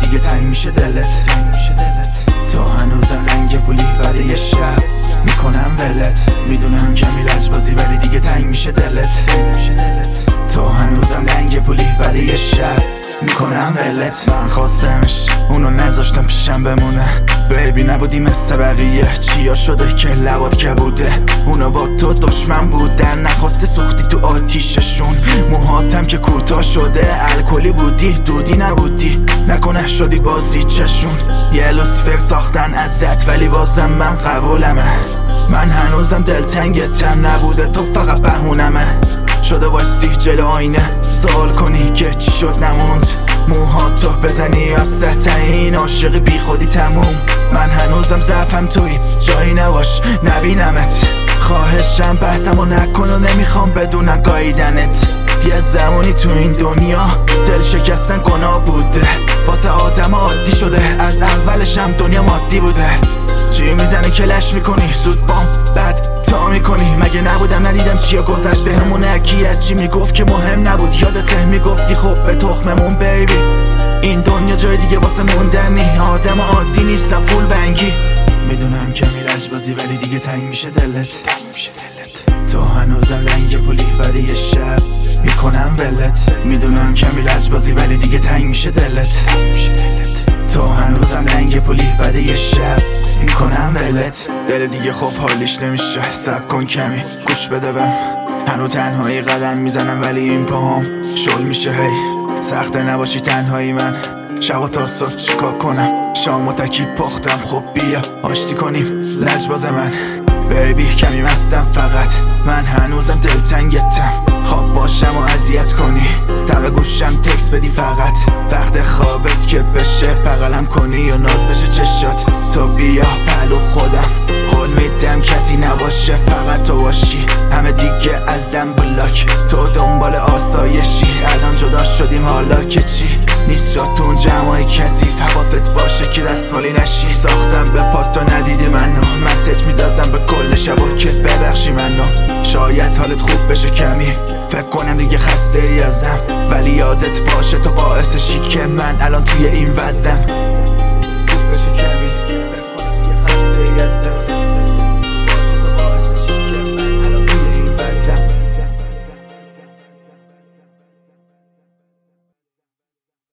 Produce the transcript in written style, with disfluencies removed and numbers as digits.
دیگه تنگ میشه دلت. تو هنوزم لنگ پولی بعد یه شب میکنم ولت. میدونم کمی لجبازی ولی دیگه تنگ میشه دلت. تو هنوزم لنگ پولی بعد یه شب میکنم ولت. من خواستمش اونو نذاشتم پیشم بمونه. بیبی نبودی مثل بقیه، چیا شده که لبات کبوده. اونا با تو دشمن بودن، نخواسته سوختی تو آتیششون. موهاتم که کوتاه شده، الکلی بودی دودی نبودی. نکنه شدی بازی چشون، یه لوسفر ساختن ازت ولی بازم من قبولمه. من هنوزم دلتنگتم نبوده، تو فقط بهونمه. شده واستی جلو آینه سوال کنی که چی شد نموند. موهاتو بزنی وسط این عاشق بی خودی تموم. من هنوزم ضعفم توی جایی نباش نبینمت. خواهشم بحثمو نکن و نمیخوام بدونم گاییدنت. یه زمانی تو این دنیا دل شکستن گناه بوده، واسه آدم عادی شده. از اولشم دنیا مادی بوده. چی میزنی کلش میکنی زود بام بعد تا میکنی. مگه نبودم ندیدم چیا گذشت بهمونه. کی از چی میگفت که مهم نبود یادته میگفتی خب به تخممون بیبی. این دنیا جای دیگه واسه موندنی، آدم عادی نیستم فول بنگی. میدونم کمی لجبازی ولی دیگه تنگ میشه دلت. تو هنوزم لنگ پولی بعد یه شب میکنم ولت. میدونم کمی لجبازی ولی دیگه تنگ میشه دلت. تو هنوزم لنگ پولی بعد یه شب میکنم ولت. دل دیگه خب حالیش نمیشه، صبر کن کمی گوش بده بهم. هنو تنهایی قدم میزنم ولی این پاهم شل میشه. هی سخته نباشی تنهایی من. شب و تا صبح چیکار کنم، شام و تکی پختم. خب بیا آشتی کنیم لجباز من. بیبی کمی مستم فقط، من هنوزم دلتنگتم. خواب باشم و اذیت کنی، دم گوشم تکس بدی فقط. وقت خوابت که بشه بغلم کنی و ناز بشه چشات. تو بیا پلو خودم قول میدم کسی نباشه فقط تو باشی. همه دیگه از دم بلاک، تو دنبال آسایشی. الان جدا شدیم حالا که چی نیست جاتون جمعای کثیف. حواست باشه که دستمالی نشی. ساختم به پات تو ندیدی منو، مسیج میدادم به کل شبا که ببخشی منو. شاید حالت خوب بشه کمی، فکر کنم دیگه خسته ای ازم. ولی یادت باشه تو باعث شی که من الان توی این وضعم.